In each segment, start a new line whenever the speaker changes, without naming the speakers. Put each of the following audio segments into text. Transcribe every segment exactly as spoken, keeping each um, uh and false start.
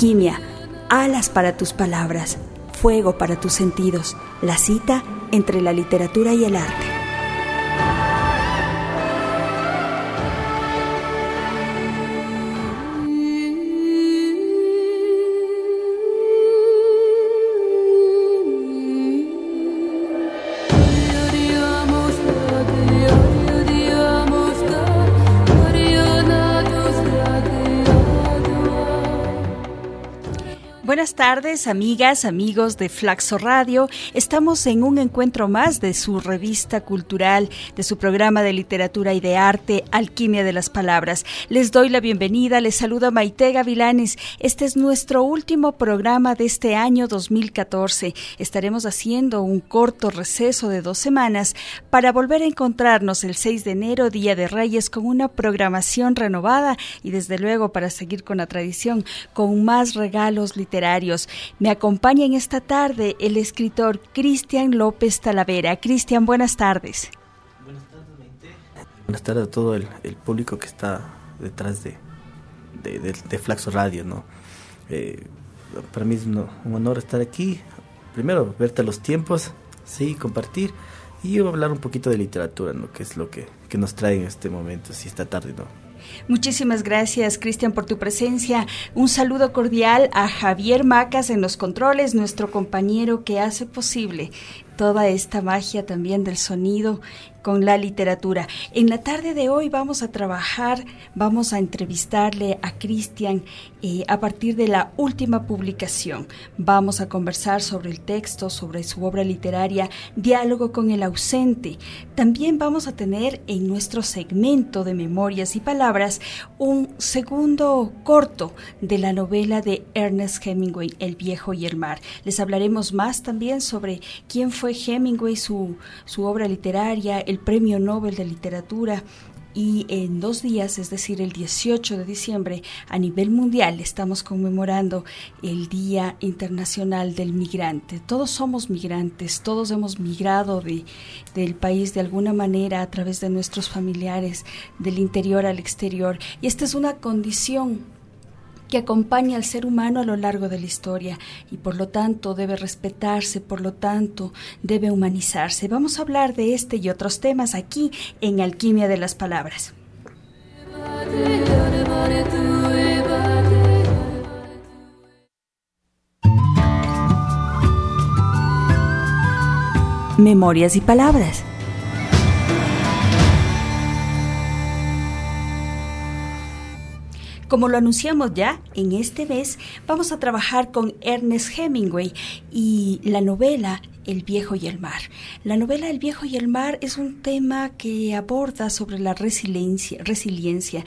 Alquimia, alas para tus palabras, fuego para tus sentidos, la cita entre la literatura y el arte.
Buenas tardes, amigas, amigos de Flaxo Radio. Estamos en un encuentro más de su revista cultural, de su programa de literatura y de arte, Alquimia de las Palabras. Les doy la bienvenida, les saluda Maite Gavilanes. Este es nuestro último programa de este año dos mil catorce. Estaremos haciendo un corto receso de dos semanas para volver a encontrarnos el seis de enero, Día de Reyes, con una programación renovada y desde luego para seguir con la tradición, con más regalos literarios. Me acompaña en esta tarde el escritor Cristian López Talavera. Cristian, buenas tardes.
Buenas tardes, Maite. Buenas tardes a todo el, el público que está detrás de, de, de, de Flaxo Radio, ¿no? Eh, para mí es un, un honor estar aquí. Primero, verte a los tiempos, sí, compartir y hablar un poquito de literatura, ¿no? Que es lo que, que nos trae en este momento, sí, esta tarde, ¿no?
Muchísimas gracias, Cristian, por tu presencia. Un saludo cordial a Javier Macas en los controles, nuestro compañero que hace posible toda esta magia también del sonido con la literatura. En la tarde de hoy vamos a trabajar, vamos a entrevistarle a Cristian eh, a partir de la última publicación. Vamos a conversar sobre el texto, sobre su obra literaria, Diálogo con el ausente. También vamos a tener en nuestro segmento de Memorias y Palabras un segundo corto de la novela de Ernest Hemingway, El viejo y el mar. Les hablaremos más también sobre quién fue Hemingway, su, su obra literaria, el Premio Nobel de Literatura, y en dos días, es decir, el dieciocho de diciembre, a nivel mundial estamos conmemorando el Día Internacional del Migrante. Todos somos migrantes, todos hemos migrado de, del país de alguna manera a través de nuestros familiares, del interior al exterior, y esta es una condición que acompaña al ser humano a lo largo de la historia y por lo tanto debe respetarse, por lo tanto debe humanizarse. Vamos a hablar de este y otros temas aquí en Alquimia de las Palabras.
Memorias y Palabras.
Como lo anunciamos ya, en este mes vamos a trabajar con Ernest Hemingway y la novela El viejo y el mar. La novela El viejo y el mar es un tema que aborda sobre la resiliencia, resiliencia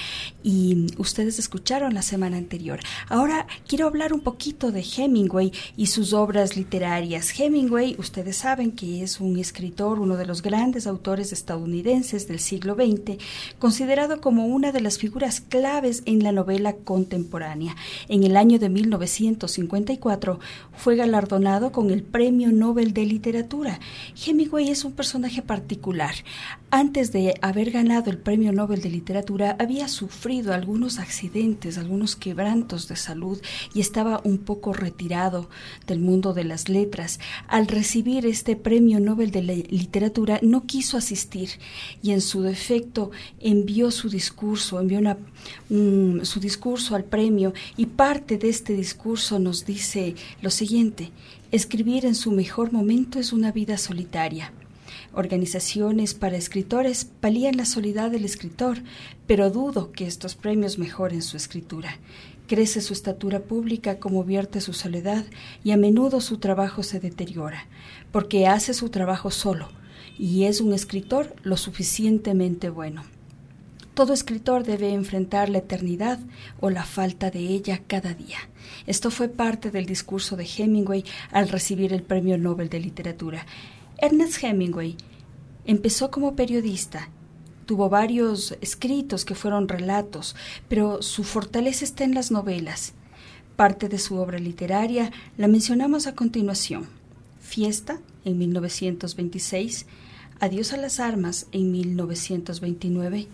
y ustedes escucharon la semana anterior. Ahora quiero hablar un poquito de Hemingway y sus obras literarias. Hemingway, ustedes saben que es un escritor, uno de los grandes autores estadounidenses del siglo veinte, considerado como una de las figuras claves en la novela contemporánea. En el año de mil novecientos cincuenta y cuatro fue galardonado con el Premio Nobel de Literatura. Hemingway es un personaje particular. Antes de haber ganado el Premio Nobel de Literatura, había sufrido algunos accidentes, algunos quebrantos de salud y estaba un poco retirado del mundo de las letras. Al recibir este Premio Nobel de Literatura, no quiso asistir y en su defecto envió su discurso, envió una, un, su discurso al premio, y parte de este discurso nos dice lo siguiente: escribir en su mejor momento es una vida solitaria. Organizaciones para escritores palían la soledad del escritor, pero dudo que estos premios mejoren su escritura. Crece su estatura pública como vierte su soledad, y a menudo su trabajo se deteriora, porque hace su trabajo solo, y es un escritor lo suficientemente bueno. Todo escritor debe enfrentar la eternidad o la falta de ella cada día. Esto fue parte del discurso de Hemingway al recibir el Premio Nobel de Literatura. Ernest Hemingway empezó como periodista. Tuvo varios escritos que fueron relatos, pero su fortaleza está en las novelas. Parte de su obra literaria la mencionamos a continuación: Fiesta, en mil novecientos veintiséis, Adiós a las armas, en mil novecientos veintinueve,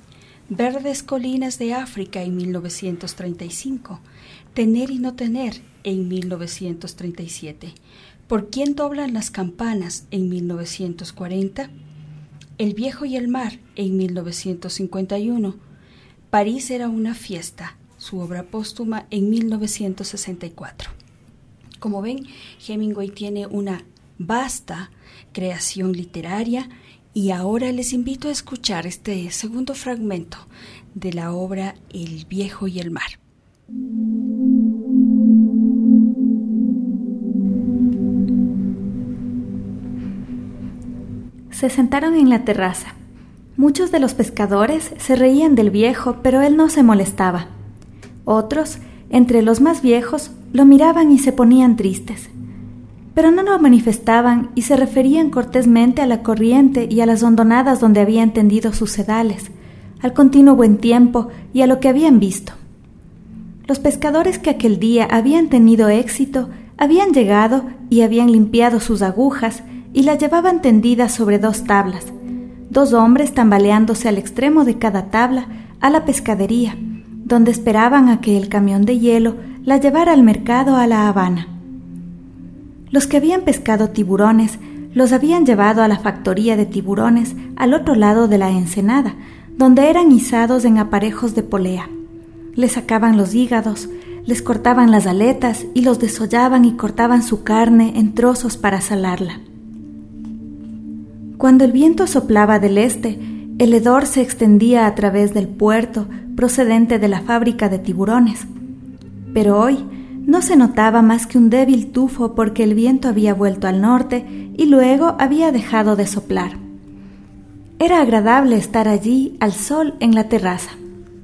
Verdes colinas de África en mil novecientos treinta y cinco, Tener y no tener en mil novecientos treinta y siete, ¿Por quién doblan las campanas en mil novecientos cuarenta? El viejo y el mar en mil novecientos cincuenta y uno, París era una fiesta, su obra póstuma en mil novecientos sesenta y cuatro. Como ven, Hemingway tiene una vasta creación literaria y ahora les invito a escuchar este segundo fragmento de la obra El viejo y el mar.
Se sentaron en la terraza. Muchos de los pescadores se reían del viejo, pero él no se molestaba. Otros, entre los más viejos, lo miraban y se ponían tristes. Pero no lo manifestaban y se referían cortésmente a la corriente y a las hondonadas donde habían tendido sus sedales, al continuo buen tiempo y a lo que habían visto. Los pescadores que aquel día habían tenido éxito habían llegado y habían limpiado sus agujas y las llevaban tendidas sobre dos tablas, dos hombres tambaleándose al extremo de cada tabla a la pescadería, donde esperaban a que el camión de hielo la llevara al mercado a La Habana. Los que habían pescado tiburones los habían llevado a la factoría de tiburones al otro lado de la ensenada, donde eran izados en aparejos de polea. Les sacaban los hígados, les cortaban las aletas y los desollaban y cortaban su carne en trozos para salarla. Cuando el viento soplaba del este, el hedor se extendía a través del puerto procedente de la fábrica de tiburones. Pero hoy no se notaba más que un débil tufo porque el viento había vuelto al norte y luego había dejado de soplar. Era agradable estar allí al sol en la terraza.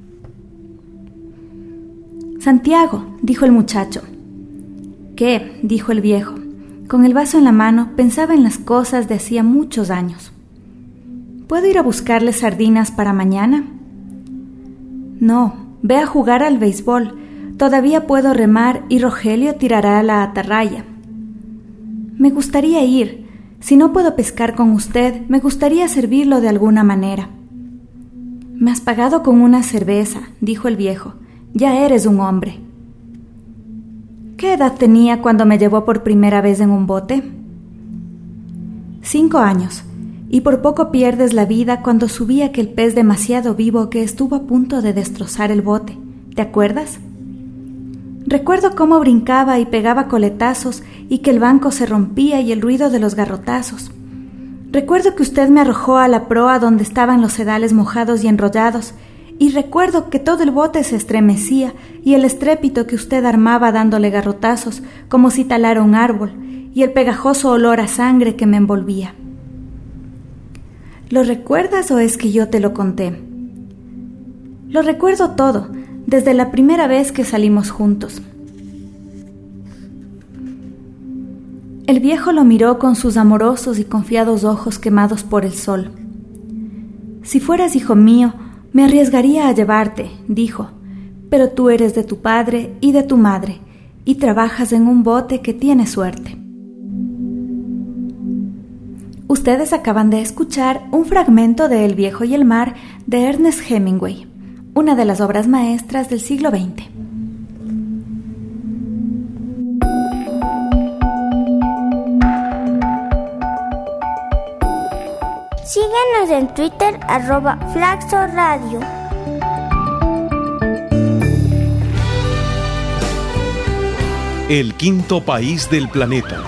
«Santiago», dijo el muchacho. «¿Qué?», dijo el viejo. Con el vaso en la mano pensaba en las cosas de hacía muchos años. ¿Puedo ir a buscarle sardinas para mañana? No, ve a jugar al béisbol. Todavía puedo remar y Rogelio tirará la atarraya. Me gustaría ir. Si no puedo pescar con usted, me gustaría servirlo de alguna manera. Me has pagado con una cerveza, dijo el viejo. Ya eres un hombre. ¿Qué edad tenía cuando me llevó por primera vez en un bote? Cinco años, y por poco pierdes la vida cuando subí aquel pez demasiado vivo que estuvo a punto de destrozar el bote. ¿Te acuerdas? Recuerdo cómo brincaba y pegaba coletazos y que el banco se rompía y el ruido de los garrotazos. Recuerdo que usted me arrojó a la proa donde estaban los sedales mojados y enrollados, y recuerdo que todo el bote se estremecía y el estrépito que usted armaba dándole garrotazos como si talara un árbol y el pegajoso olor a sangre que me envolvía. ¿Lo recuerdas o es que yo te lo conté? Lo recuerdo todo, desde la primera vez que salimos juntos. El viejo lo miró con sus amorosos y confiados ojos quemados por el sol. Si fueras hijo mío, me arriesgaría a llevarte, dijo, pero tú eres de tu padre y de tu madre, y trabajas en un bote que tiene suerte. Ustedes acaban de escuchar un fragmento de El viejo y el mar de Ernest Hemingway, una de las obras maestras del siglo veinte.
Síguenos en Twitter, arroba Flaxo Radio.
El quinto país del planeta.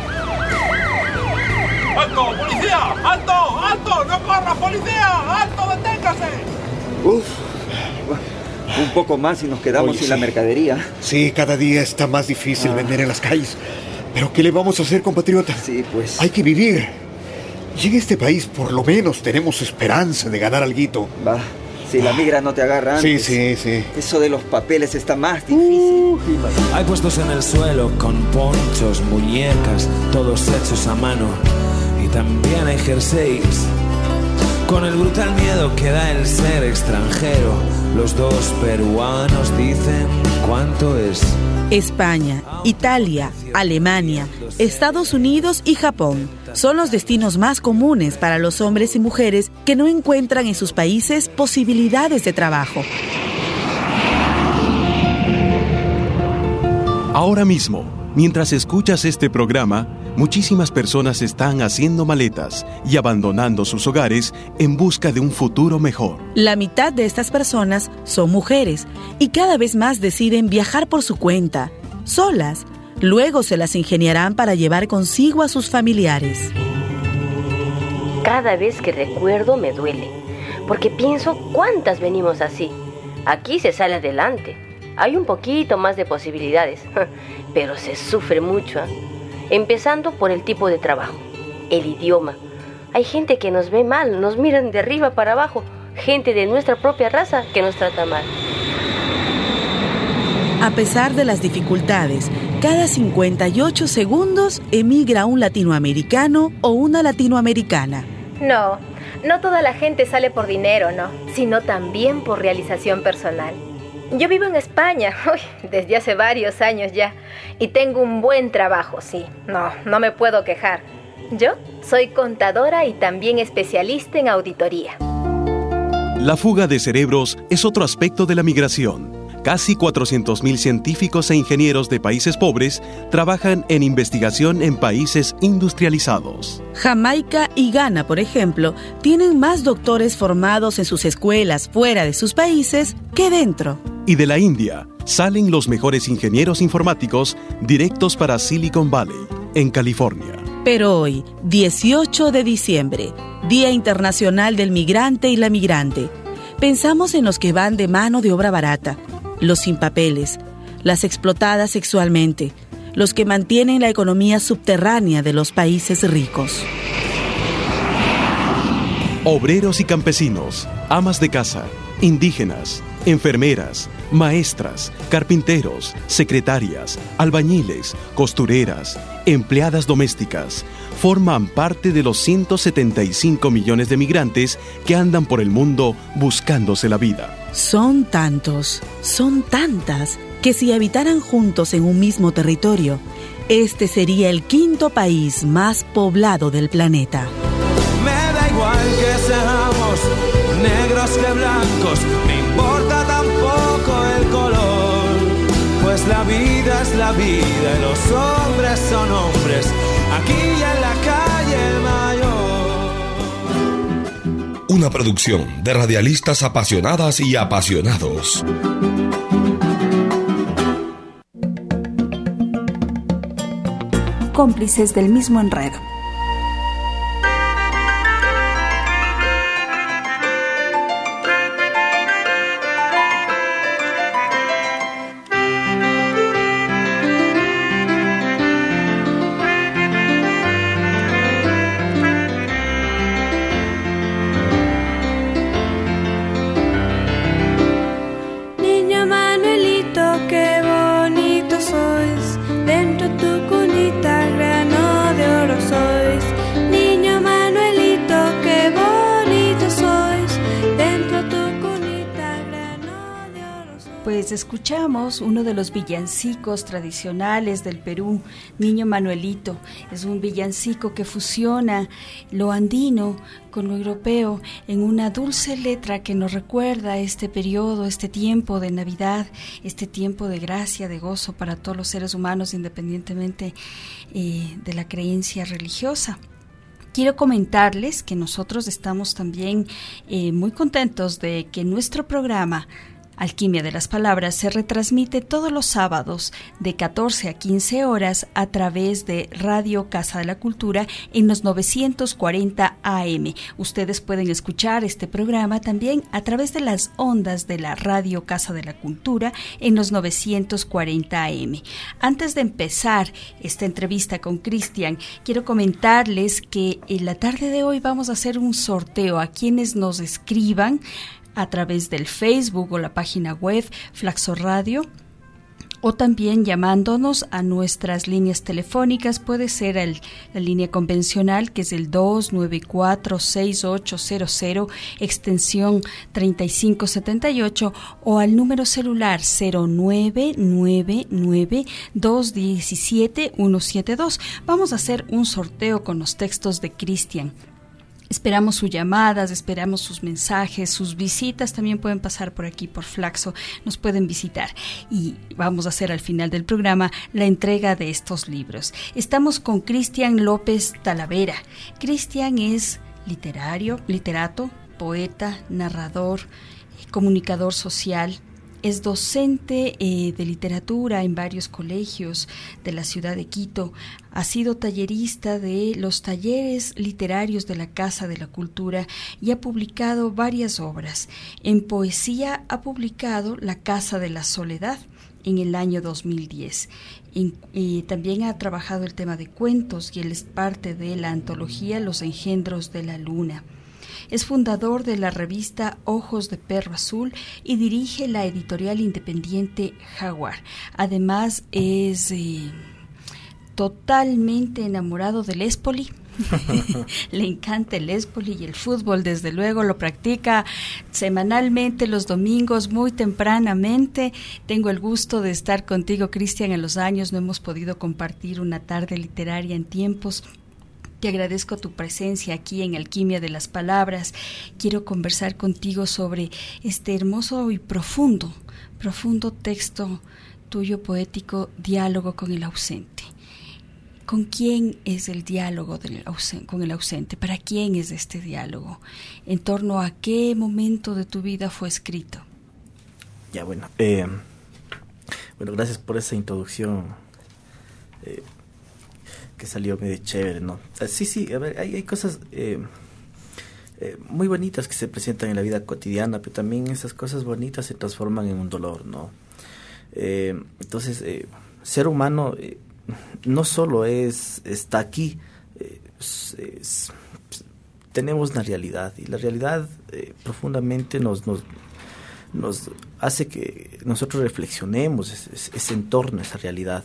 ¡Alto, policía! ¡Alto! ¡Alto! ¡No corra, policía! ¡Alto, deténgase!
Uf, un poco más y nos quedamos Oye, sin sí. la mercadería.
Sí, cada día está más difícil ah. vender en las calles. ¿Pero qué le vamos a hacer, compatriota?
Sí, pues...
Hay que vivir. Y en este país por lo menos tenemos esperanza de ganar alguito.
Va, si la migra no te agarra antes.
Sí, sí, sí.
Eso de los papeles está más difícil. Uh,
Hay puestos en el suelo con ponchos, muñecas, todos hechos a mano. Y también hay jerseys con el brutal miedo que da el ser extranjero. Los dos peruanos dicen cuánto es.
España, Italia, Alemania, Estados Unidos y Japón son los destinos más comunes para los hombres y mujeres que no encuentran en sus países posibilidades de trabajo.
Ahora mismo, mientras escuchas este programa, muchísimas personas están haciendo maletas y abandonando sus hogares en busca de un futuro mejor.
La mitad de estas personas son mujeres y cada vez más deciden viajar por su cuenta, solas. Luego se las ingeniarán para llevar consigo a sus familiares.
Cada vez que recuerdo me duele, porque pienso cuántas venimos así. Aquí se sale adelante, hay un poquito más de posibilidades, pero se sufre mucho, ¿eh? Empezando por el tipo de trabajo, el idioma. Hay gente que nos ve mal, nos miran de arriba para abajo, gente de nuestra propia raza que nos trata mal.
A pesar de las dificultades, cada cincuenta y ocho segundos emigra un latinoamericano o una latinoamericana.
No, no toda la gente sale por dinero, no, sino también por realización personal. Yo vivo en España, uy, desde hace varios años ya, y tengo un buen trabajo, sí, no, no me puedo quejar. Yo soy contadora y también especialista en auditoría.
La fuga de cerebros es otro aspecto de la migración. Casi cuatrocientos mil científicos e ingenieros de países pobres trabajan en investigación en países industrializados.
Jamaica y Ghana, por ejemplo, tienen más doctores formados en sus escuelas fuera de sus países que dentro.
Y de la India salen los mejores ingenieros informáticos directos para Silicon Valley, en California.
Pero hoy, dieciocho de diciembre, Día Internacional del Migrante y la Migrante, pensamos en los que van de mano de obra barata, los sin papeles, las explotadas sexualmente, los que mantienen la economía subterránea de los países ricos.
Obreros y campesinos, amas de casa, indígenas, enfermeras, maestras, carpinteros, secretarias, albañiles, costureras, empleadas domésticas, forman parte de los ciento setenta y cinco millones de migrantes que andan por el mundo buscándose la vida.
Son tantos, son tantas, que si habitaran juntos en un mismo territorio, este sería el quinto país más poblado del planeta.
Me da igual que seamos negros que blancos, me importa tampoco el color, pues la vida es la vida y los hombres son hombres, aquí y en la calle Mayor.
Una producción de radialistas apasionadas y apasionados.
Cómplices del mismo enredo. Escuchamos uno de los villancicos tradicionales del Perú, Niño Manuelito. Es un villancico que fusiona lo andino con lo europeo en una dulce letra que nos recuerda este periodo, este tiempo de Navidad, este tiempo de gracia, de gozo para todos los seres humanos, independientemente eh, de la creencia religiosa. Quiero comentarles que nosotros estamos también eh, muy contentos de que nuestro programa Alquimia de las Palabras se retransmite todos los sábados de catorce a quince horas a través de Radio Casa de la Cultura en los novecientos cuarenta A M. Ustedes pueden escuchar este programa también a través de las ondas de la Radio Casa de la Cultura en los novecientos cuarenta A M. Antes de empezar esta entrevista con Cristian, quiero comentarles que en la tarde de hoy vamos a hacer un sorteo a quienes nos escriban a través del Facebook o la página web Flaxo Radio, o también llamándonos a nuestras líneas telefónicas. Puede ser el, la línea convencional, que es el dos nueve cuatro seis ocho cero cero, extensión treinta y cinco setenta y ocho, o al número celular cero nueve nueve nueve dos uno siete uno siete dos. Vamos a hacer un sorteo con los textos de Cristian. Esperamos sus llamadas, esperamos sus mensajes, sus visitas. También pueden pasar por aquí, por Flaxo, nos pueden visitar. Y vamos a hacer al final del programa la entrega de estos libros. Estamos con Cristian López Talavera. Cristian es literario, literato, poeta, narrador, comunicador social. Es docente eh, de literatura en varios colegios de la ciudad de Quito. Ha sido tallerista de los talleres literarios de la Casa de la Cultura y ha publicado varias obras. En poesía ha publicado La Casa de la Soledad en el año dos mil diez. En, eh, también ha trabajado el tema de cuentos y él es parte de la antología Los Engendros de la Luna. Es fundador de la revista Ojos de Perro Azul y dirige la editorial independiente Jaguar. Además, es eh, totalmente enamorado del Espoli. Le encanta el Espoli y el fútbol, desde luego lo practica semanalmente los domingos muy tempranamente. Tengo el gusto de estar contigo, Cristian, en los años. No hemos podido compartir una tarde literaria en tiempos. Te agradezco tu presencia aquí en Alquimia de las Palabras. Quiero conversar contigo sobre este hermoso y profundo, profundo texto tuyo poético, Diálogo con el ausente. ¿Con quién es el diálogo del ausente, con el ausente? ¿Para quién es este diálogo? ¿En torno a qué momento de tu vida fue escrito?
Ya, bueno. Eh, bueno, gracias por esa introducción. Eh, que salió medio chévere, ¿no? Sí, sí, a ver, hay, hay cosas eh, eh, muy bonitas que se presentan en la vida cotidiana, pero también esas cosas bonitas se transforman en un dolor, ¿no? Eh, entonces, eh, ser humano eh, no solo es está aquí, eh, es, es, tenemos una realidad, y la realidad eh, profundamente nos, nos, nos hace que nosotros reflexionemos ese, ese entorno, esa realidad.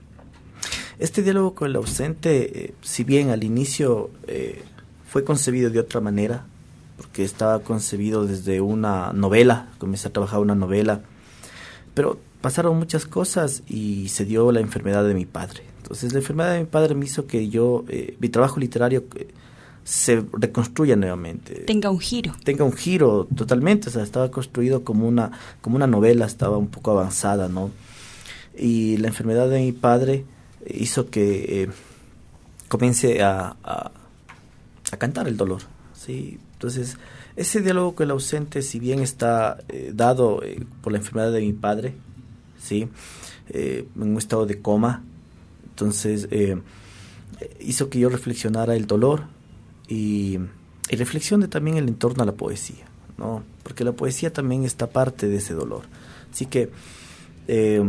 Este diálogo con el ausente, eh, si bien al inicio eh, fue concebido de otra manera, porque estaba concebido desde una novela, comencé a trabajar una novela, pero pasaron muchas cosas y se dio la enfermedad de mi padre. Entonces la enfermedad de mi padre me hizo que yo, eh, mi trabajo literario eh, se reconstruya nuevamente.
Tenga un giro.
Tenga un giro totalmente, o sea, estaba construido como una, como una novela, estaba un poco avanzada, ¿no? Y la enfermedad de mi padre hizo que eh, comience a, a, a cantar el dolor, ¿sí? Entonces, ese diálogo con el ausente, si bien está eh, dado eh, por la enfermedad de mi padre, ¿sí? Eh, en un estado de coma, entonces eh, hizo que yo reflexionara el dolor y, y reflexione también el entorno a la poesía, ¿no? Porque la poesía también está parte de ese dolor. Así que eh,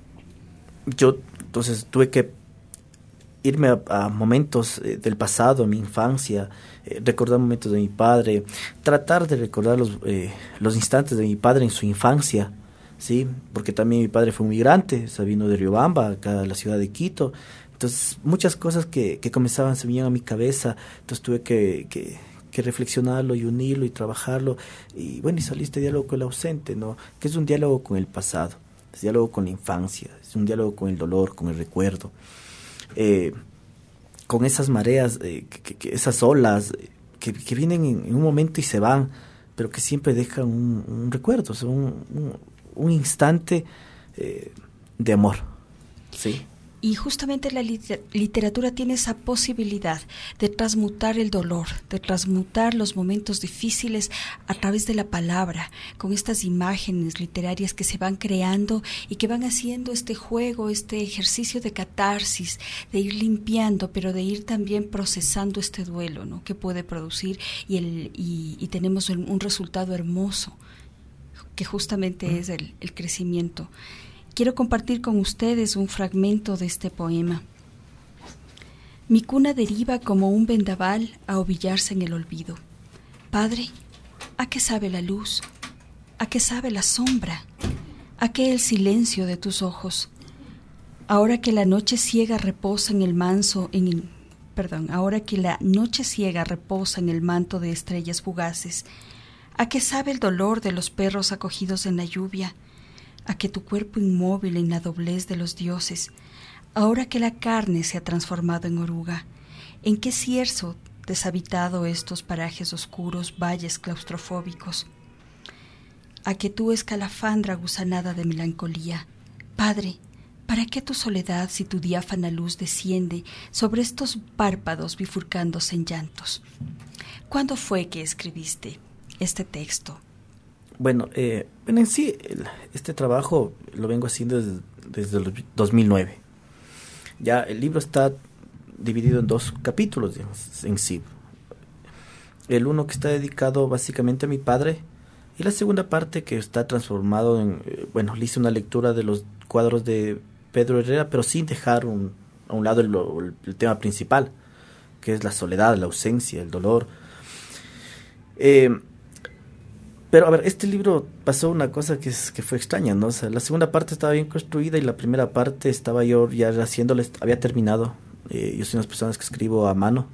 yo entonces tuve que irme a, a momentos eh, del pasado, mi infancia, eh, recordar momentos de mi padre, tratar de recordar los, eh, los instantes de mi padre en su infancia, ¿sí? Porque también mi padre fue un migrante, o sea, vino de Riobamba, acá a la ciudad de Quito. Entonces, muchas cosas que, que comenzaban, se venían a mi cabeza, entonces tuve que, que, que reflexionarlo y unirlo y trabajarlo. Y bueno, y salió este diálogo con el ausente, ¿no? Que es un diálogo con el pasado, es un diálogo con la infancia, es un diálogo con el dolor, con el recuerdo. Eh, con esas mareas, eh, que, que esas olas eh, que, que vienen en, en un momento y se van, pero que siempre dejan un, un recuerdo, o sea, un, un, un instante eh, de amor, ¿sí?
Y justamente la literatura tiene esa posibilidad de transmutar el dolor, de transmutar los momentos difíciles a través de la palabra, con estas imágenes literarias que se van creando y que van haciendo este juego, este ejercicio de catarsis, de ir limpiando, pero de ir también procesando este duelo, ¿no?, que puede producir, y, el, y, y tenemos un resultado hermoso, que justamente mm. es el, el crecimiento. Quiero compartir con ustedes un fragmento de este poema. Mi cuna deriva como un vendaval a ovillarse en el olvido. Padre, ¿a qué sabe la luz? ¿A qué sabe la sombra? ¿A qué el silencio de tus ojos?
Ahora que la noche ciega reposa en el manso, en el, perdón, ahora que la noche ciega reposa en el manto de estrellas fugaces, ¿a qué sabe el dolor de los perros acogidos en la lluvia? ¿A que tu cuerpo inmóvil en la doblez de los dioses? Ahora que la carne se ha transformado en oruga, ¿en qué cierzo deshabitado estos parajes oscuros, valles claustrofóbicos? ¿A que tú, escalafandra gusanada de melancolía? Padre, ¿para qué tu soledad si tu diáfana luz desciende sobre estos párpados bifurcándose en llantos? ¿Cuándo fue que escribiste este texto?
Bueno, eh, bueno en sí, el, este trabajo lo vengo haciendo desde, desde el dos mil nueve. Ya el libro está dividido en dos capítulos, digamos, en sí. El uno que está dedicado básicamente a mi padre, y la segunda parte que está transformado en, eh, bueno, le hice una lectura de los cuadros de Pedro Herrera, pero sin dejar un, a un lado el, el, el tema principal, que es la soledad, la ausencia, el dolor. Eh, pero a ver, este libro pasó una cosa que, es, que fue extraña, ¿no? O sea, la segunda parte estaba bien construida y la primera parte estaba yo ya haciéndole, había terminado. Eh, yo soy una de las personas que escribo a mano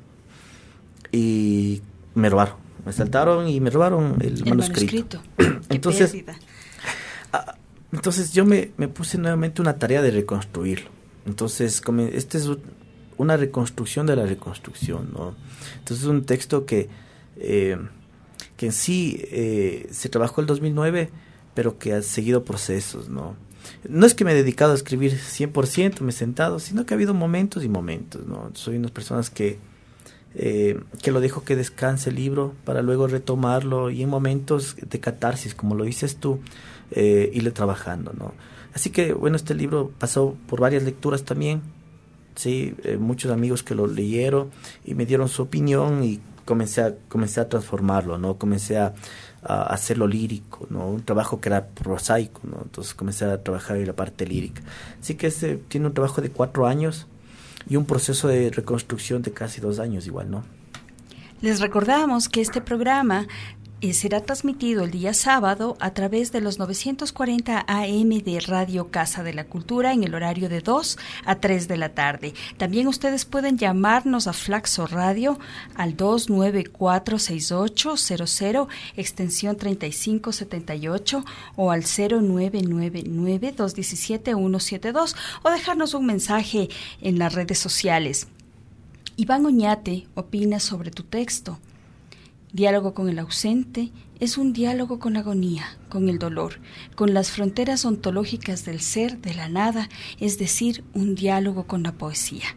y me robaron, me saltaron y me robaron el, el manuscrito. manuscrito. Entonces, a, entonces yo me, me puse nuevamente una tarea de reconstruirlo. Entonces, como este es una reconstrucción de la reconstrucción, ¿no? Entonces es un texto que eh, que en sí eh, se trabajó el dos mil nueve, pero que ha seguido procesos, ¿no? No es que me he dedicado a escribir cien por ciento, me he sentado, sino que ha habido momentos y momentos, ¿no? Soy unas personas que, eh, que lo dejo que descanse el libro para luego retomarlo y en momentos de catarsis, como lo dices tú, eh, irle trabajando, ¿no? Así que, bueno, este libro pasó por varias lecturas también, sí, eh, muchos amigos que lo leyeron y me dieron su opinión y comencé a, comencé a transformarlo, ¿no? Comencé a, a hacerlo lírico, ¿no? Un trabajo que era prosaico, ¿no? Entonces comencé a trabajar en la parte lírica. Así que este tiene un trabajo de cuatro años y un proceso de reconstrucción de casi dos años igual, ¿no?
Les recordamos que este programa Eh, será transmitido el día sábado a través de los novecientos cuarenta A M de Radio Casa de la Cultura en el horario de dos a tres de la tarde. También ustedes pueden llamarnos a Flaxo Radio al dos nueve cuatro seis ocho cero cero extensión treinta y cinco setenta y ocho o al cero nueve nueve nueve dos uno siete uno siete dos o dejarnos un mensaje en las redes sociales. Iván Oñate opina sobre tu texto. Diálogo con el ausente es un diálogo con la agonía, con el dolor, con las fronteras ontológicas del ser, de la nada, es decir, un diálogo con la poesía.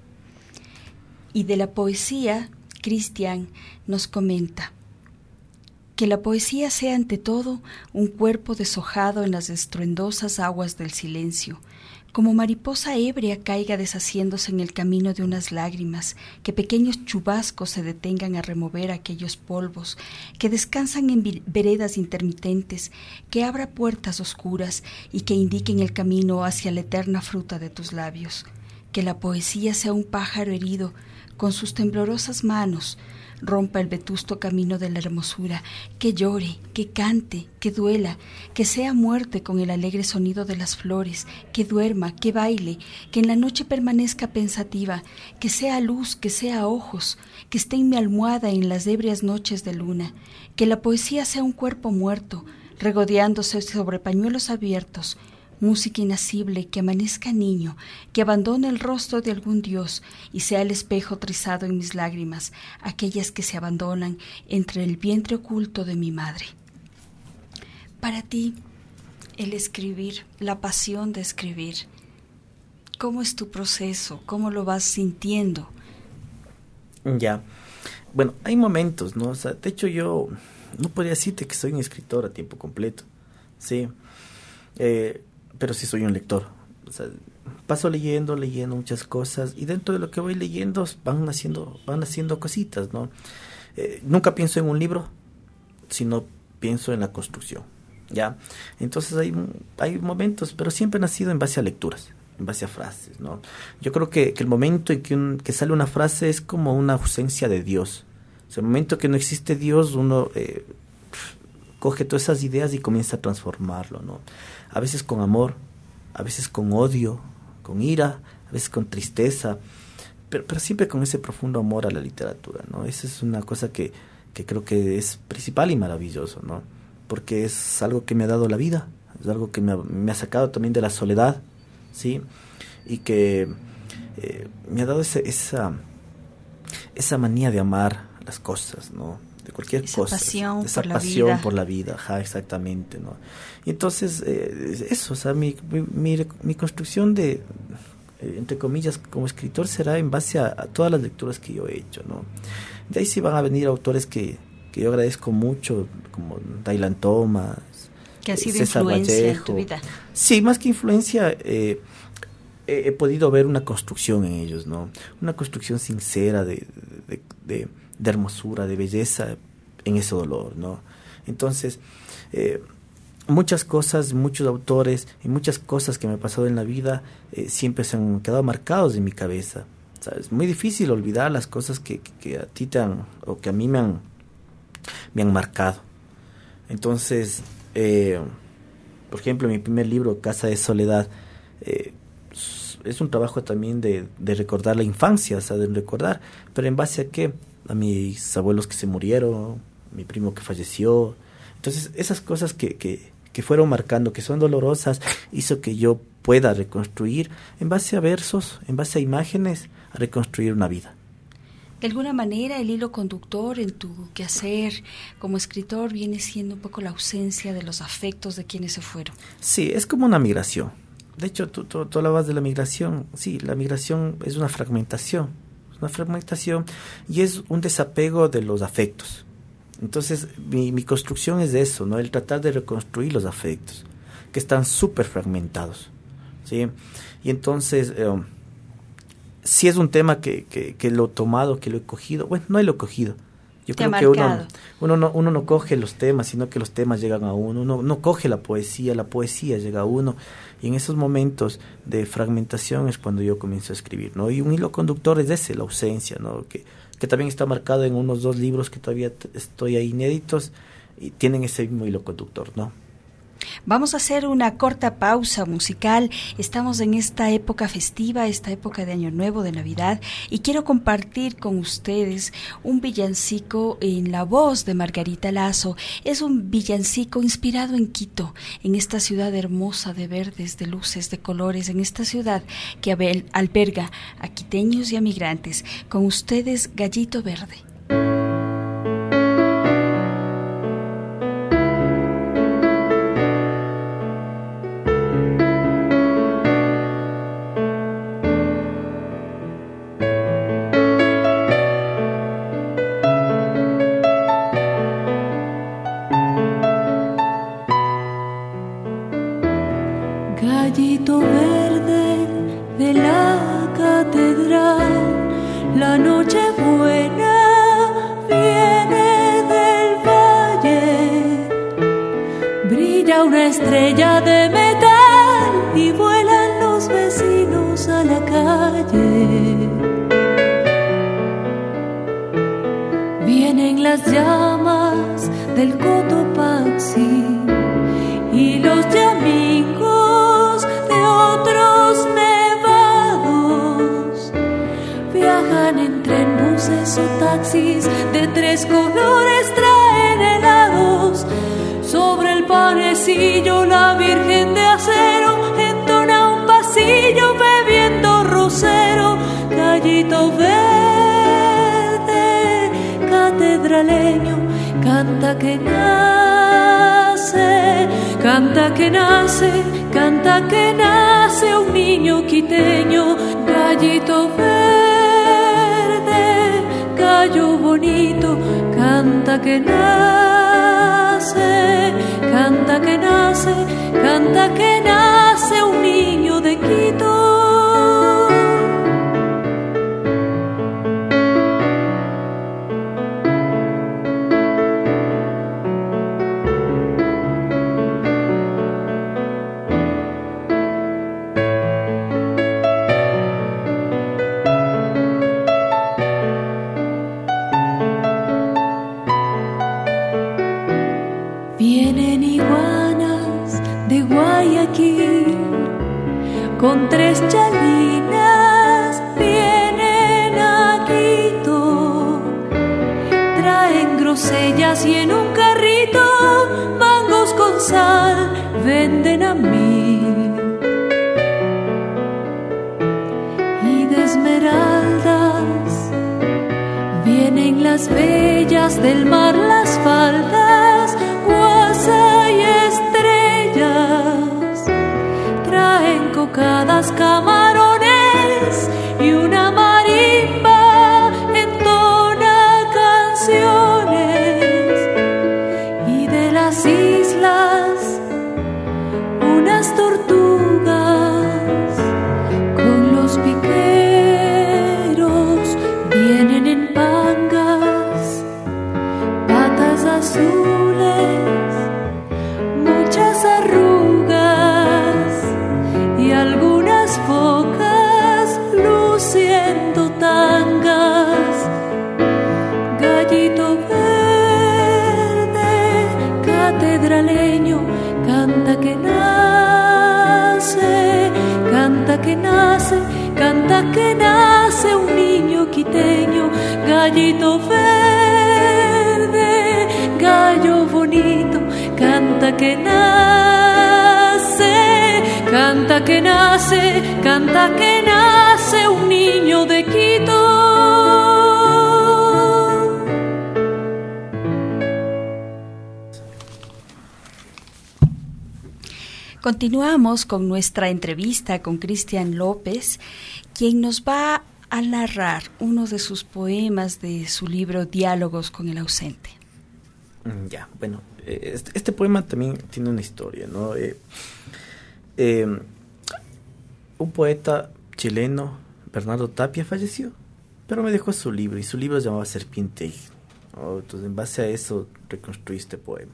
Y de la poesía, Cristian nos comenta que la poesía sea ante todo un cuerpo deshojado en las estruendosas aguas del silencio, como mariposa ebria caiga deshaciéndose en el camino de unas lágrimas, que pequeños chubascos se detengan a remover aquellos polvos, que descansan en veredas intermitentes, que abra puertas oscuras y que indiquen el camino hacia la eterna fruta de tus labios. Que la poesía sea un pájaro herido, con sus temblorosas manos, rompa el vetusto camino de la hermosura, que llore, que cante, que duela, que sea muerte con el alegre sonido de las flores, que duerma, que baile, que en la noche permanezca pensativa, que sea luz, que sea ojos, que esté en mi almohada en las ebrias noches de luna, que la poesía sea un cuerpo muerto, regodeándose sobre pañuelos abiertos, música inacible que amanezca niño, que abandone el rostro de algún dios y sea el espejo trizado en mis lágrimas, aquellas que se abandonan entre el vientre oculto de mi madre. Para ti, el escribir, la pasión de escribir, ¿cómo es tu proceso? ¿Cómo lo vas sintiendo?
Ya, bueno, hay momentos, ¿no? O sea, de hecho yo no podría decirte que soy un escritor a tiempo completo, sí, eh, pero sí soy un lector. O sea, paso leyendo, leyendo muchas cosas y dentro de lo que voy leyendo van haciendo, van haciendo cositas, ¿no? Eh, nunca pienso en un libro, sino pienso en la construcción, ¿ya? Entonces hay, hay momentos, pero siempre han sido en base a lecturas, en base a frases, ¿no? Yo creo que, que el momento en que, un, que sale una frase es como una ausencia de Dios. O sea, el momento que no existe Dios, uno eh, coge todas esas ideas y comienza a transformarlo, ¿no? A veces con amor, a veces con odio, con ira, a veces con tristeza, pero, pero siempre con ese profundo amor a la literatura, ¿no? Esa es una cosa que, que creo que es principal y maravilloso, ¿no? Porque es algo que me ha dado la vida, es algo que me ha, me ha sacado también de la soledad, ¿sí? Y que eh, me ha dado ese, esa, esa manía de amar las cosas, ¿no? De cualquier
esa
cosa.
Pasión
esa
por
pasión
la vida.
por la vida, ajá, exactamente, ¿no? Y entonces, eh, eso, o sea, mi, mi, mi construcción de, eh, entre comillas, como escritor será en base a, a todas las lecturas que yo he hecho, ¿no? De ahí sí van a venir autores que, que yo agradezco mucho, como Dylan Thomas,
que ha sido
César
influencia
Vallejo.
en tu vida.
Sí, más que influencia, eh, he, he podido ver una construcción en ellos, ¿no? Una construcción sincera de, de, de, de hermosura, de belleza en ese dolor, ¿no? Entonces, eh, muchas cosas, muchos autores y muchas cosas que me han pasado en la vida eh, siempre se han quedado marcados en mi cabeza. Es muy difícil olvidar las cosas que, que, que a ti te han, o que a mí me han, me han marcado. Entonces, eh, por ejemplo, mi primer libro, Casa de Soledad, eh, es un trabajo también de, de recordar la infancia, o sea, de recordar, pero en base a qué, a mis abuelos que se murieron, mi primo que falleció. Entonces, esas cosas que, que, que fueron marcando, que son dolorosas, hizo que yo pueda reconstruir, en base a versos, en base a imágenes, a reconstruir una vida.
De alguna manera, el hilo conductor en tu quehacer como escritor viene siendo un poco la ausencia de los afectos de quienes se fueron.
Sí, es como una migración. De hecho, tú, tú, tú hablabas de la migración. Sí, la migración es una fragmentación. Es una fragmentación y es un desapego de los afectos. Entonces, mi, mi construcción es de eso, ¿no? El tratar de reconstruir los afectos, que están súper fragmentados, ¿sí? Y entonces, eh, sí es un tema que, que, que lo he tomado, que lo he cogido. Bueno, no lo he cogido. Yo creo que uno, uno, no, uno no coge los temas, sino que los temas llegan a uno. Uno no coge la poesía, la poesía llega a uno. Y en esos momentos de fragmentación es cuando yo comienzo a escribir, ¿no? Y un hilo conductor es ese, la ausencia, ¿no? Que, que también está marcado en unos dos libros que todavía t- estoy ahí inéditos y tienen ese mismo hilo conductor, ¿no?
Vamos a hacer una corta pausa musical. Estamos en esta época festiva, esta época de Año Nuevo, de Navidad, y quiero compartir con ustedes un villancico en la voz de Margarita Lazo. Es un villancico inspirado en Quito, en esta ciudad hermosa de verdes, de luces, de colores, en esta ciudad que alberga a quiteños y a migrantes. Con ustedes, Gallito Verde.
Gallito verde de la catedral, la noche buena viene del valle. Brilla una estrella de metal y vuelan los vecinos a la calle. Vienen las llamas del Cotopaxi y los amigos de otros nevados viajan en tren, buses o taxis de tres colores, traen helados. Sobre el panecillo la Virgen de Acero entona un pasillo bebiendo rosero. Gallito verde, catedraleño, canta que nace, canta que nace, canta que nace un niño quiteño. Gallito verde, gallo bonito, canta que nace, canta que nace, canta que nace un niño de Quito. con tres chalinas vienen a Quito. Traen grosellas y en un carrito mangos con sal venden a mí. Y de esmeraldas vienen las bellas del mar, las faldas, guasa y estrellas. Traen cocadas, camarones y una marimba entona canciones. Y de las islas unas tortugas con los piqueros vienen en pangas, patas azules, muchas arrugas y algunas focas luciendo tangas. Gallito verde, catedraleño, canta que nace, canta que nace, canta que nace un niño quiteño. Gallito verde, gallo bonito, canta que nace, canta que nace, canta que nace un niño de Quito.
Continuamos con nuestra entrevista con Cristian López, quien nos va a narrar uno de sus poemas de su libro Diálogos con el ausente.
Ya, bueno, este, este poema también tiene una historia, ¿no? Eh, eh, un poeta chileno, Bernardo Tapia, falleció, pero me dejó su libro, y su libro se llamaba Serpiente Ígnea, ¿no? Entonces, en base a eso, reconstruí este poema.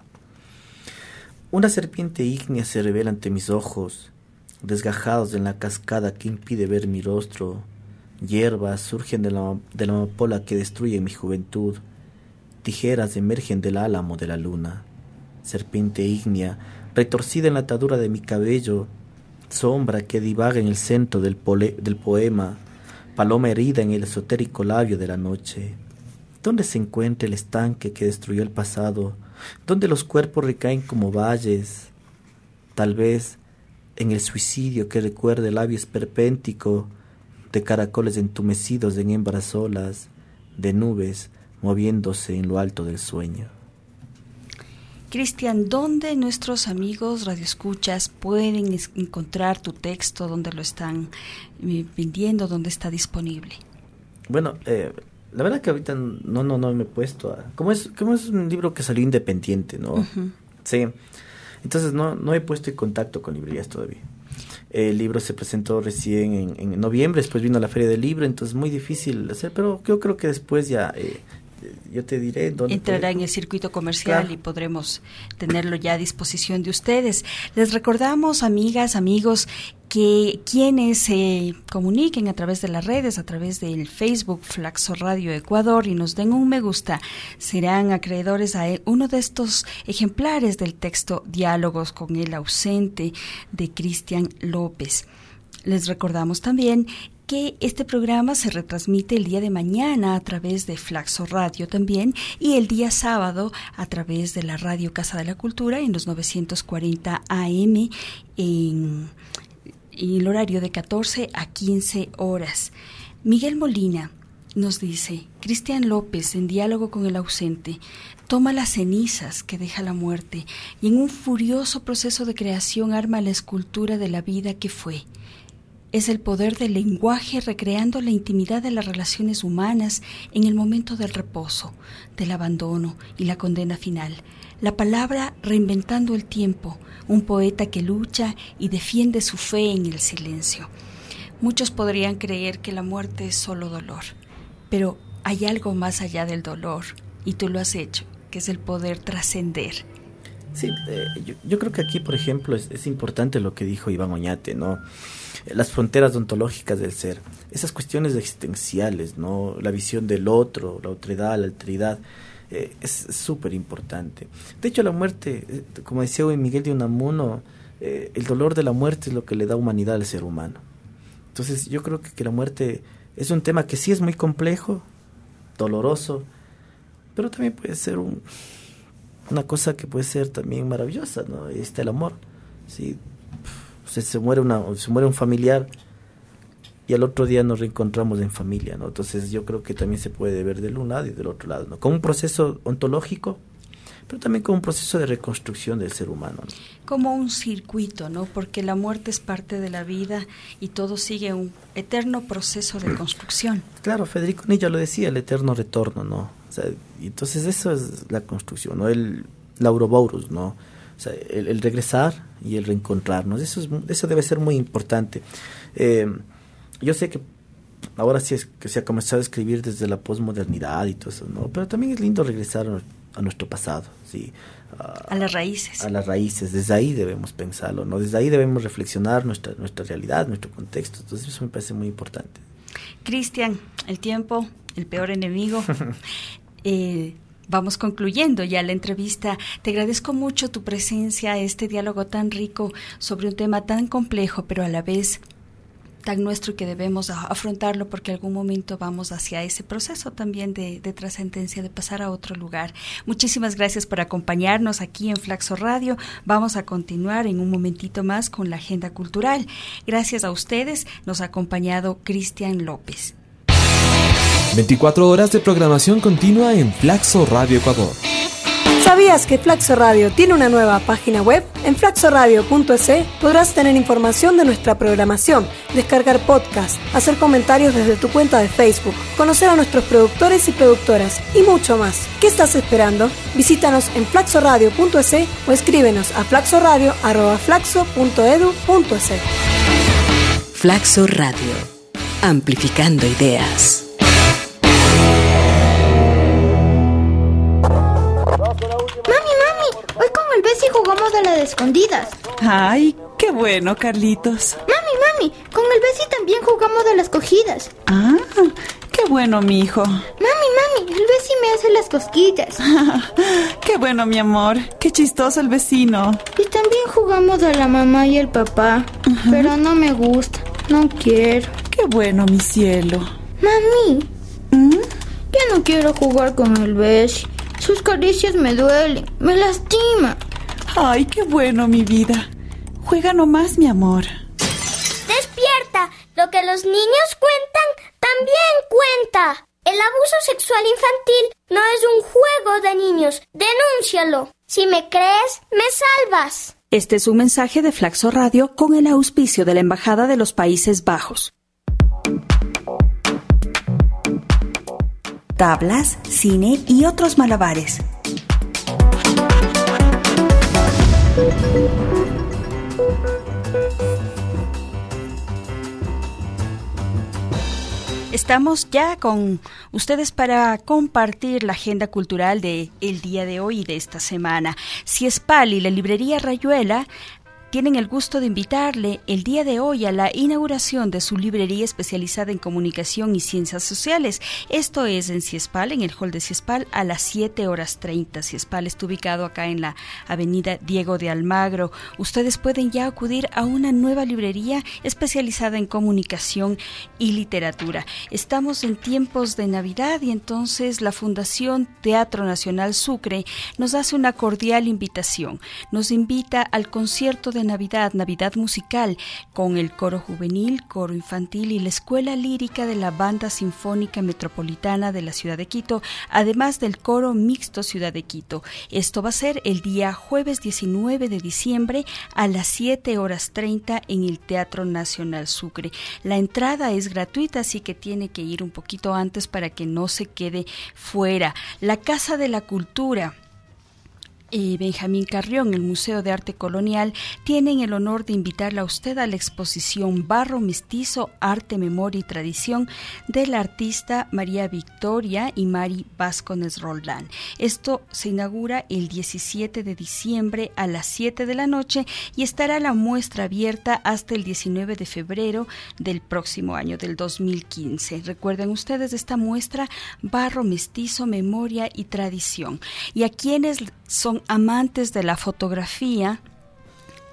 Una serpiente ígnea se revela ante mis ojos, desgajados en la cascada que impide ver mi rostro. Hierbas surgen de la, de la amapola que destruye mi juventud. Tijeras emergen del álamo de la luna. Serpiente ígnea, retorcida en la atadura de mi cabello. Sombra que divaga en el centro del, pole, del poema. Paloma herida en el esotérico labio de la noche. ¿Dónde se encuentra el estanque que destruyó el pasado? ¿Dónde los cuerpos recaen como valles? Tal vez en el suicidio que recuerda el labio esperpéntico de caracoles entumecidos en hembras olas, de nubes moviéndose en lo alto del sueño.
Cristian, ¿dónde nuestros amigos radioescuchas pueden encontrar tu texto? ¿Dónde lo están vendiendo? ¿Dónde está disponible?
Bueno, eh, la verdad que ahorita no, no, no me he puesto a... Como es, como es un libro que salió independiente, ¿no? Uh-huh. Sí. Entonces no, no he puesto en contacto con librerías todavía. El libro se presentó recién en, en noviembre, después vino la Feria del Libro, entonces muy difícil hacer, pero yo creo que después ya... Eh, yo te diré dónde
entrará en el circuito comercial, claro, y podremos tenerlo ya a disposición de ustedes. Les recordamos, amigas, amigos, que quienes se comuniquen a través de las redes, a través del Facebook Flaxo Radio Ecuador y nos den un me gusta, serán acreedores a uno de estos ejemplares del texto Diálogos con el ausente de Cristian López. Les recordamos también que este programa se retransmite el día de mañana a través de Flaxo Radio también, y el día sábado a través de la Radio Casa de la Cultura en los novecientos cuarenta A M en, en el horario de catorce a quince horas. Miguel Molina nos dice: Cristian López, en Diálogo con el ausente, toma las cenizas que deja la muerte y en un furioso proceso de creación arma la escultura de la vida que fue. Es el poder del lenguaje recreando la intimidad de las relaciones humanas en el momento del reposo, del abandono y la condena final. La palabra reinventando el tiempo, un poeta que lucha y defiende su fe en el silencio. Muchos podrían creer que la muerte es solo dolor, pero hay algo más allá del dolor, y tú lo has hecho, que es el poder trascender.
Sí, eh, yo, yo creo que aquí, por ejemplo, es, es importante lo que dijo Iván Oñate, ¿no? Las fronteras ontológicas del ser, esas cuestiones existenciales, ¿no? La visión del otro, la otredad, la alteridad, eh, es súper importante. De hecho, la muerte, eh, como decía hoy Miguel de Unamuno, eh, el dolor de la muerte es lo que le da humanidad al ser humano. Entonces yo creo que, que la muerte es un tema que sí es muy complejo, doloroso, pero también puede ser un, una cosa que puede ser también maravillosa, ¿no? Ahí está el amor. ¿Sí? Se, se, muere una, se muere un familiar y al otro día nos reencontramos en familia, ¿no? Entonces yo creo que también se puede ver del un lado y del otro lado, ¿no? Como un proceso ontológico, pero también como un proceso de reconstrucción del ser humano, ¿no?
Como un circuito, ¿no? Porque la muerte es parte de la vida y todo sigue un eterno proceso de construcción.
Claro, Federico Nietzsche lo decía, el eterno retorno, ¿no? O sea, entonces eso es la construcción, ¿no? El Lauroboros, ¿no? O sea, el, el regresar y el reencontrarnos, eso es, eso debe ser muy importante. Eh, yo sé que ahora sí es que se ha comenzado a escribir desde la posmodernidad y todo eso, ¿no? Pero también es lindo regresar a, a nuestro pasado, ¿sí? A,
a las raíces.
A las raíces, desde ahí debemos pensarlo, ¿no? Desde ahí debemos reflexionar nuestra, nuestra realidad, nuestro contexto, entonces eso me parece muy importante.
Cristian, el tiempo, el peor enemigo. eh, Vamos concluyendo ya la entrevista. Te agradezco mucho tu presencia, este diálogo tan rico sobre un tema tan complejo, pero a la vez tan nuestro y que debemos afrontarlo porque algún momento vamos hacia ese proceso también de, de trascendencia, de pasar a otro lugar. Muchísimas gracias por acompañarnos aquí en Flaxo Radio. Vamos a continuar en un momentito más con la agenda cultural. Gracias a ustedes, nos ha acompañado Cristian López.
veinticuatro horas de programación continua en Flaxo Radio Ecuador.
¿Sabías que Flaxo Radio tiene una nueva página web? En flaxo radio punto es podrás tener información de nuestra programación, descargar podcast, hacer comentarios desde tu cuenta de Facebook, conocer a nuestros productores y productoras y mucho más. ¿Qué estás esperando? Visítanos en flaxo radio punto es o escríbenos a flaxoradio arroba flaxo punto edu punto es.
Flaxo Radio, amplificando ideas.
Mami, mami, hoy con el Bessie jugamos a las escondidas.
Ay, qué bueno, Carlitos.
Mami, mami, con el Bessie también jugamos a las cogidas.
Ah, qué bueno, mi hijo.
Mami, mami, el Bessie me hace las cosquillas.
Qué bueno, mi amor, qué chistoso el vecino.
Y también jugamos a la mamá y el papá, uh-huh. Pero no me gusta, no quiero.
Qué bueno, mi cielo.
Mami,
¿Mm?
ya no quiero jugar con el Bessie. Sus caricias me duelen, me lastiman.
Ay, qué bueno, mi vida. Juega nomás, mi amor.
¡Despierta! Lo que los niños cuentan, también cuenta. El abuso sexual infantil no es un juego de niños. Denúncialo. Si me crees, me salvas.
Este es un mensaje de Flaxo Radio con el auspicio de la Embajada de los Países Bajos. Tablas, cine y otros malabares. Estamos ya con ustedes para compartir la agenda cultural de el día de hoy y de esta semana. Ciespal y la librería Rayuela tienen el gusto de invitarle el día de hoy a la inauguración de su librería especializada en comunicación y ciencias sociales. Esto es en Ciespal, en el hall de Ciespal, a las siete horas treinta. Ciespal está ubicado acá en la avenida Diego de Almagro. Ustedes pueden ya acudir a una nueva librería especializada en comunicación y literatura. Estamos en tiempos de Navidad y entonces la Fundación Teatro Nacional Sucre nos hace una cordial invitación. Nos invita al concierto de Navidad, Navidad musical, con el coro juvenil, coro infantil y la escuela lírica de la Banda Sinfónica Metropolitana de la Ciudad de Quito, además del coro mixto Ciudad de Quito. Esto va a ser el día jueves diecinueve de diciembre a las siete horas treinta en el Teatro Nacional Sucre. La entrada es gratuita, así que tiene que ir un poquito antes para que no se quede fuera. La Casa de la Cultura Eh, Benjamín Carrión, el Museo de Arte Colonial, tienen el honor de invitarla a usted a la exposición Barro Mestizo, Arte, Memoria y Tradición de la artista María Victoria y Mari Vázquez Roldán. Esto se inaugura el diecisiete de diciembre a las siete de la noche y estará la muestra abierta hasta el diecinueve de febrero del próximo año, del dos mil quince. Recuerden ustedes esta muestra Barro Mestizo, Memoria y Tradición. Y a quienes son amantes de la fotografía,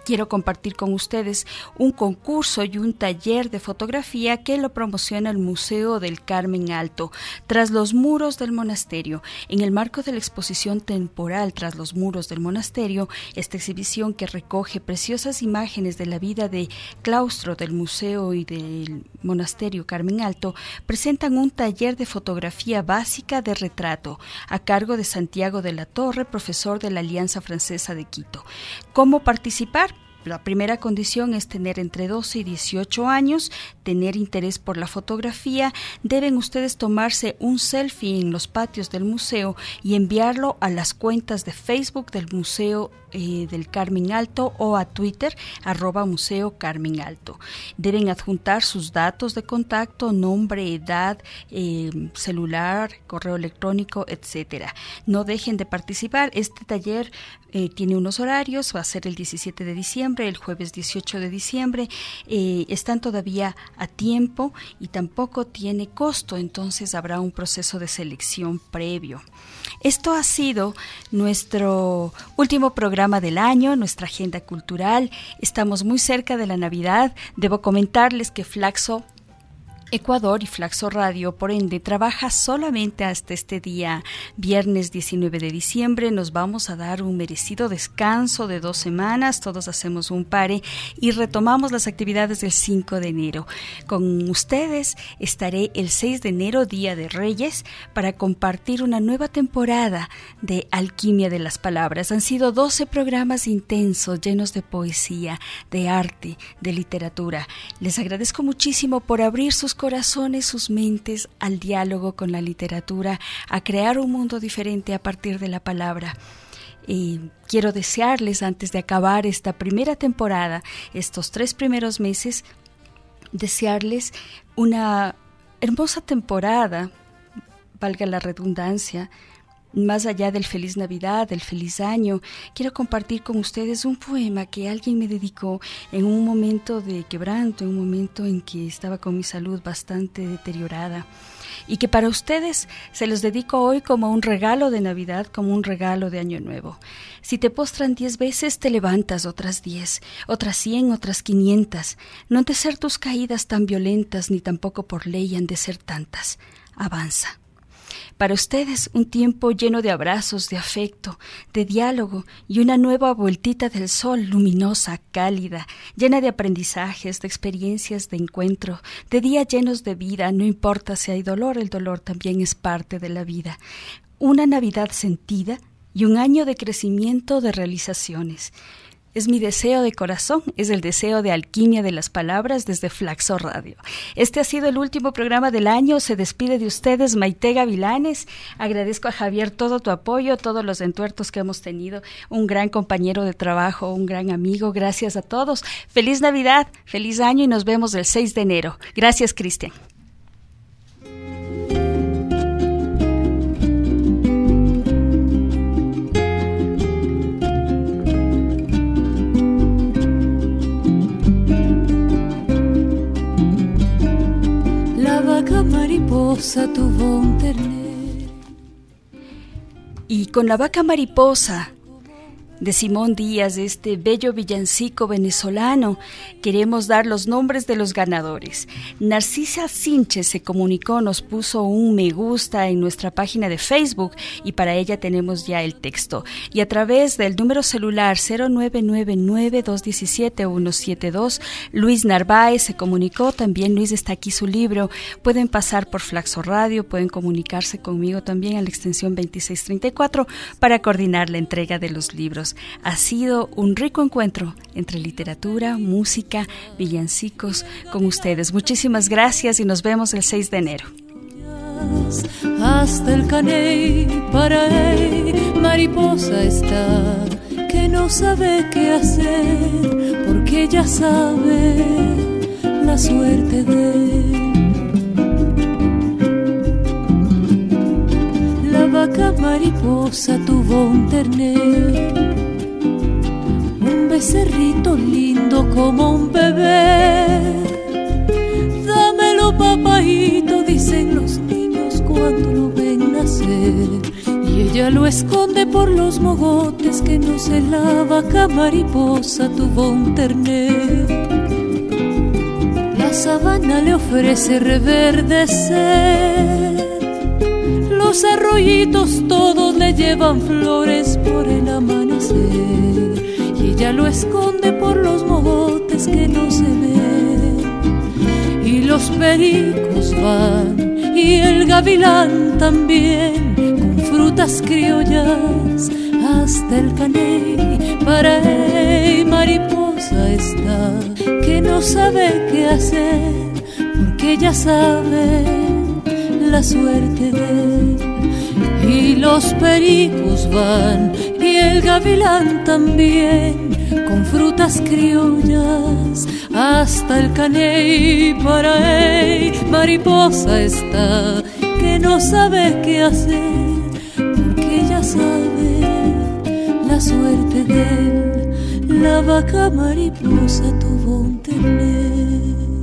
quiero compartir con ustedes un concurso y un taller de fotografía que lo promociona el Museo del Carmen Alto, Tras los muros del monasterio. En el marco de la exposición temporal Tras los muros del monasterio, esta exhibición que recoge preciosas imágenes de la vida de claustro del museo y del monasterio Carmen Alto, presentan un taller de fotografía básica de retrato a cargo de Santiago de la Torre, profesor de la Alianza Francesa de Quito. ¿Cómo participar? La primera condición es tener entre doce y dieciocho años, tener interés por la fotografía. Deben ustedes tomarse un selfie en los patios del museo y enviarlo a las cuentas de Facebook del Museo eh, del Carmen Alto o a Twitter, arroba Museo Carmen Alto. Deben adjuntar sus datos de contacto, nombre, edad, eh, celular, correo electrónico, etcétera. No dejen de participar. Este taller eh, tiene unos horarios, va a ser el diecisiete de diciembre, el jueves dieciocho de diciembre, eh, están todavía a tiempo y tampoco tiene costo, entonces habrá un proceso de selección previo. Esto ha sido nuestro último programa del año, nuestra agenda cultural. Estamos muy cerca de la Navidad. Debo comentarles que Flaxo Ecuador y Flaxo Radio, por ende, trabaja solamente hasta este día, viernes diecinueve de diciembre. Nos vamos a dar un merecido descanso de dos semanas, todos hacemos un pare y retomamos las actividades del cinco de enero. Con ustedes estaré el seis de enero, Día de Reyes, para compartir una nueva temporada de Alquimia de las Palabras. Han sido doce programas intensos, llenos de poesía, de arte, de literatura. Les agradezco muchísimo por abrir sus corazones, sus mentes al diálogo con la literatura, a crear un mundo diferente a partir de la palabra. Y quiero desearles, antes de acabar esta primera temporada, estos tres primeros meses, desearles una hermosa temporada, valga la redundancia. Más allá del feliz Navidad, del feliz año, quiero compartir con ustedes un poema que alguien me dedicó en un momento de quebranto, en un momento en que estaba con mi salud bastante deteriorada, y que para ustedes se los dedico hoy como un regalo de Navidad, como un regalo de Año Nuevo. Si te postran diez veces, te levantas otras diez, otras cien, otras quinientas. No han de ser tus caídas tan violentas, ni tampoco por ley han de ser tantas. Avanza. Para ustedes, un tiempo lleno de abrazos, de afecto, de diálogo y una nueva vueltita del sol, luminosa, cálida, llena de aprendizajes, de experiencias de encuentro, de días llenos de vida. No importa si hay dolor, el dolor también es parte de la vida. Una Navidad sentida y un año de crecimiento, de realizaciones. Es mi deseo de corazón, es el deseo de Alquimia de las Palabras desde Flaxo Radio. Este ha sido el último programa del año. Se despide de ustedes Maite Gavilanes. Agradezco a Javier todo tu apoyo, todos los entuertos que hemos tenido. Un gran compañero de trabajo, un gran amigo. Gracias a todos. Feliz Navidad, feliz año y nos vemos el seis de enero. Gracias, Cristian.
Mariposa tuvo un ternero.
Y con La Vaca Mariposa de Simón Díaz, de este bello villancico venezolano, queremos dar los nombres de los ganadores. Narcisa Sinche se comunicó, nos puso un me gusta en nuestra página de Facebook y para ella tenemos ya el texto. Y a través del número celular cero nueve nueve nueve, dos uno siete, uno siete dos, Luis Narváez se comunicó. También Luis está aquí su libro. Pueden pasar por Flaxo Radio, pueden comunicarse conmigo también a la extensión veintiséis treinta y cuatro para coordinar la entrega de los libros. Ha sido un rico encuentro entre literatura, música, villancicos con ustedes. Muchísimas gracias y nos vemos el seis de enero.
Hasta el caney para él, mariposa está, que no sabe qué hacer, porque ya sabe la suerte de él. La vaca mariposa tuvo un ternero, un becerrito lindo como un bebé. Dámelo, papajito, dicen los niños cuando lo ven nacer, y ella lo esconde por los mogotes que no sé la vaca mariposa tuvo un ternero. La sabana le ofrece reverdecer, los arroyitos todos le llevan flores por el amanecer, y ella lo esconde por los mogotes que no se ven. Y los pericos van y el gavilán también, con frutas criollas hasta el caney. Para él mariposa está, que no sabe qué hacer, porque ella sabe la suerte de él. Y los pericos van y el gavilán también, con frutas criollas hasta el caney. Para él mariposa está, que no sabe qué hacer, porque ella sabe la suerte de él. La vaca mariposa tuvo un ternero.